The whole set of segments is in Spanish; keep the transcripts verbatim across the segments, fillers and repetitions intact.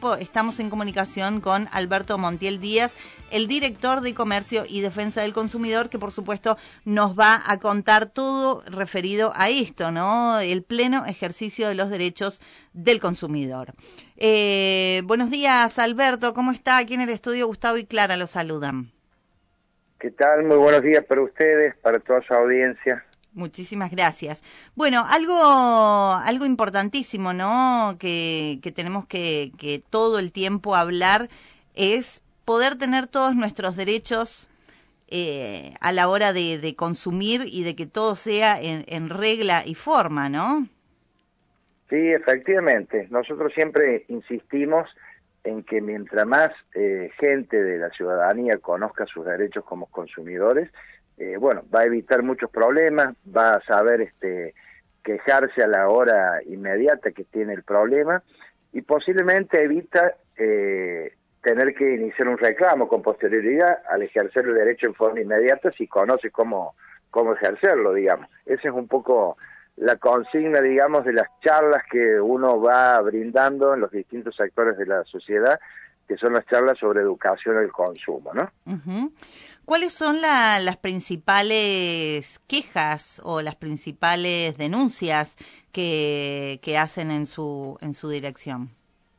tiempo estamos en comunicación con Alberto Montiel Díaz, el director de Comercio y Defensa del Consumidor, que por supuesto nos va a contar todo referido a esto, ¿no? El pleno ejercicio de los derechos del consumidor. Eh, buenos días, Alberto, ¿cómo está? Aquí en el estudio Gustavo y Clara lo saludan. ¿Qué tal? Muy buenos días para ustedes, para toda su audiencia. Muchísimas gracias. Bueno, algo algo importantísimo, ¿no? Que, que tenemos que, que todo el tiempo hablar es poder tener todos nuestros derechos eh, a la hora de, de consumir y de que todo sea en, en regla y forma, ¿no? Sí, efectivamente. Nosotros siempre insistimos en que mientras más eh, gente de la ciudadanía conozca sus derechos como consumidores, Eh, bueno, va a evitar muchos problemas, va a saber este, quejarse a la hora inmediata que tiene el problema y posiblemente evita eh, tener que iniciar un reclamo con posterioridad al ejercer el derecho en forma inmediata si conoce cómo, cómo ejercerlo, digamos. Esa es un poco la consigna, digamos, de las charlas que uno va brindando en los distintos sectores de la sociedad, que son las charlas sobre educación al consumo, ¿no? Uh-huh. ¿Cuáles son la, las principales quejas o las principales denuncias que, que hacen en su en su dirección?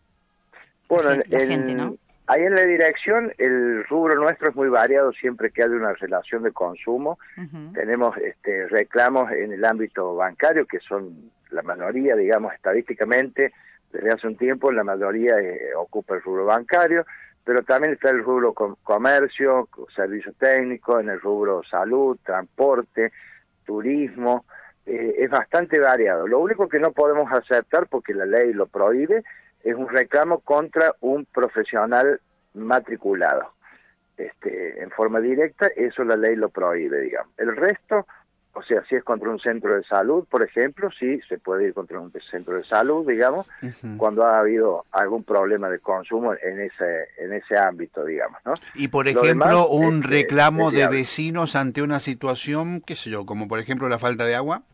Bueno, la, la en, gente, ¿no? Ahí en la dirección el rubro nuestro es muy variado siempre que hay una relación de consumo. Uh-huh. Tenemos este, reclamos en el ámbito bancario, que son la mayoría, digamos, estadísticamente, desde hace un tiempo la mayoría eh, ocupa el rubro bancario, pero también está el rubro com comercio, servicio técnico, en el rubro salud, transporte, turismo, eh, es bastante variado. Lo único que no podemos aceptar, porque la ley lo prohíbe, es un reclamo contra un profesional matriculado. Este, en forma directa, eso la ley lo prohíbe, digamos. El resto, o sea, si es contra un centro de salud, por ejemplo, sí, se puede ir contra un centro de salud, digamos, uh-huh. cuando ha habido algún problema de consumo en ese en ese ámbito, digamos, ¿no? Y, por ejemplo, demás, un este, reclamo de vecinos ante una situación, qué sé yo, como por ejemplo la falta de agua.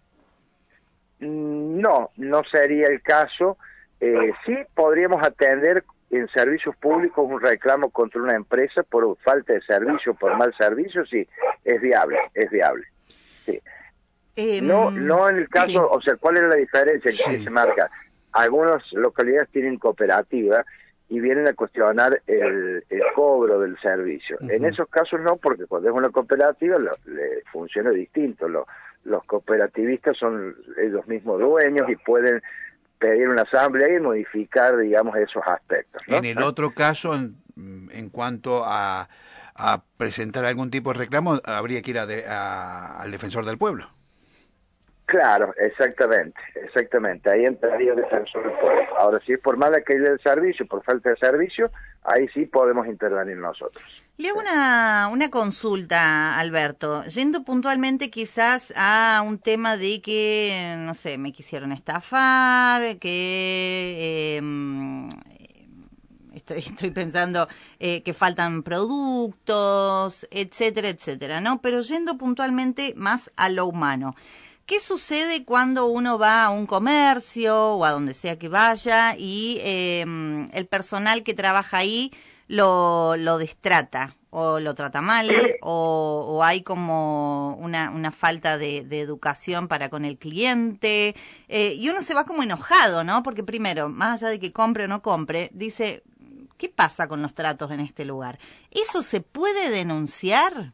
No, no sería el caso. Eh, sí podríamos atender en servicios públicos un reclamo contra una empresa por falta de servicio, por mal servicio, sí, es viable, es viable. Sí. Eh, no, no en el caso, sí. O sea, ¿cuál es la diferencia sí. que se marca? Algunas localidades tienen cooperativa y vienen a cuestionar el, el cobro del servicio. Uh-huh. En esos casos no, porque cuando es una cooperativa lo, le funciona distinto. Lo, los cooperativistas son ellos mismos dueños y pueden pedir una asamblea y modificar, digamos, esos aspectos, ¿no? En el otro caso, en, en cuanto a, a presentar algún tipo de reclamo, habría que ir a de, a, al defensor del pueblo. Claro, exactamente, exactamente. Ahí entraría el defensor del pueblo. Ahora, si es por mala calidad del servicio, por falta de servicio, ahí sí podemos intervenir nosotros. Le hago una, una consulta, Alberto, yendo puntualmente quizás a un tema de que, no sé, me quisieron estafar, que eh, estoy, estoy pensando eh, que faltan productos, etcétera, etcétera, ¿no? Pero yendo puntualmente más a lo humano. ¿Qué sucede cuando uno va a un comercio o a donde sea que vaya y eh, el personal que trabaja ahí lo, lo destrata o lo trata mal o, o hay como una, una falta de, de educación para con el cliente eh, y uno se va como enojado, ¿no? Porque primero, más allá de que compre o no compre, dice, ¿qué pasa con los tratos en este lugar? ¿Eso se puede denunciar?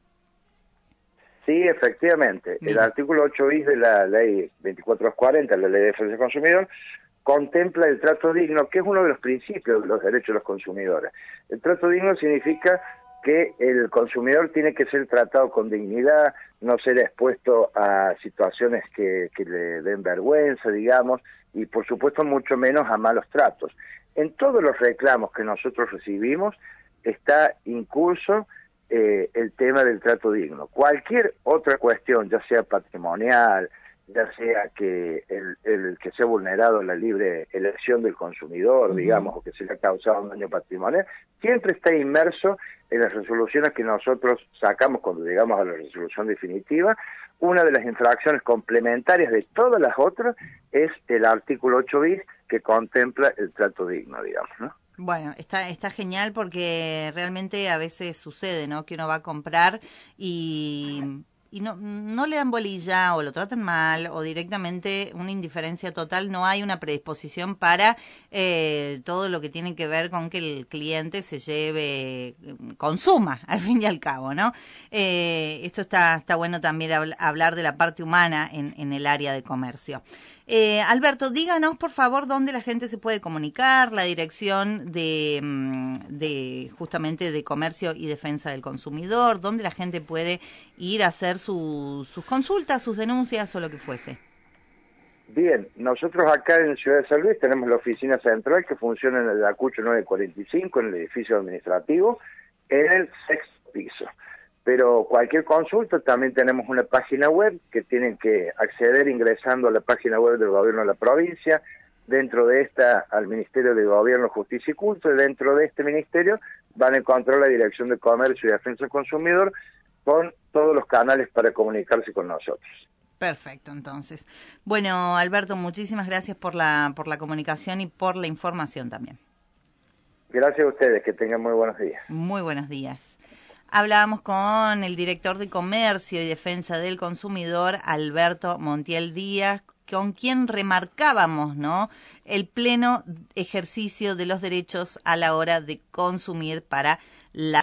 Sí, efectivamente. El artículo ocho bis de la ley veinticuatro cuarenta, la ley de defensa del consumidor, contempla el trato digno, que es uno de los principios de los derechos de los consumidores. El trato digno significa que el consumidor tiene que ser tratado con dignidad, no ser expuesto a situaciones que, que le den vergüenza, digamos, y por supuesto mucho menos a malos tratos. En todos los reclamos que nosotros recibimos está incurso Eh, el tema del trato digno. Cualquier otra cuestión, ya sea patrimonial, ya sea que el, el que sea vulnerado la libre elección del consumidor, uh-huh. digamos, o que se le ha causado un daño patrimonial, siempre está inmerso en las resoluciones que nosotros sacamos cuando llegamos a la resolución definitiva. Una de las infracciones complementarias de todas las otras es el artículo ocho bis que contempla el trato digno, digamos, ¿no? Bueno, está está genial porque realmente a veces sucede, ¿no? Que uno va a comprar y, y no, no le dan bolilla o lo tratan mal o directamente una indiferencia total. No hay una predisposición para eh, todo lo que tiene que ver con que el cliente se lleve, consuma, al fin y al cabo, ¿no? Eh, esto está, está bueno también habl- hablar de la parte humana en, en el área de comercio. Eh, Alberto, díganos por favor dónde la gente se puede comunicar, la dirección de, de justamente de comercio y defensa del consumidor, dónde la gente puede ir a hacer su, sus consultas, sus denuncias o lo que fuese. Bien, nosotros acá en Ciudad de San Luis tenemos la oficina central que funciona en el Ayacucho nueve cuarenta y cinco, en el edificio administrativo, en el sexto piso. Pero cualquier consulta, también tenemos una página web que tienen que acceder ingresando a la página web del gobierno de la provincia, dentro de esta al Ministerio de Gobierno, Justicia y Culto, y dentro de este ministerio van a encontrar la Dirección de Comercio y Defensa del Consumidor con todos los canales para comunicarse con nosotros. Perfecto, entonces. Bueno, Alberto, muchísimas gracias por la, por la comunicación y por la información también. Gracias a ustedes, que tengan muy buenos días. Muy buenos días. Hablábamos con el director de Comercio y Defensa del Consumidor, Alberto Montiel Díaz, con quien remarcábamos, ¿no?, el pleno ejercicio de los derechos a la hora de consumir para la